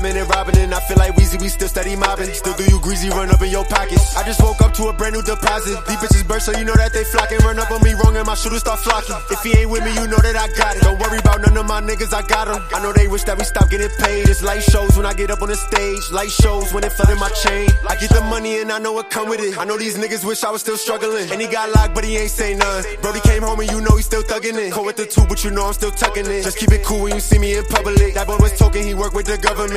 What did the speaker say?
stabbing and robbing, and I feel like Weezy, we still steady mobbing. Still do you greasy, run up in your pockets. I just woke up to a brand new deposit. These bitches burst, so you know that they flocking. Run up on me wrong and my shooters start flocking. If he ain't with me, you know that I got it. Don't worry about none of my niggas, I got them. I know they wish that we stop getting paid. It's light shows when I get up on the stage. Light shows when it flooding my chain. I get the money and I know what come with it. I know these niggas wish I was still struggling. And he got locked, but he ain't say none. Brody came home and you know he still thugging it. Cold with the two, but you know I'm still tucking it. Just keep it cool when you see me in public. That boy was talking, he work with the government.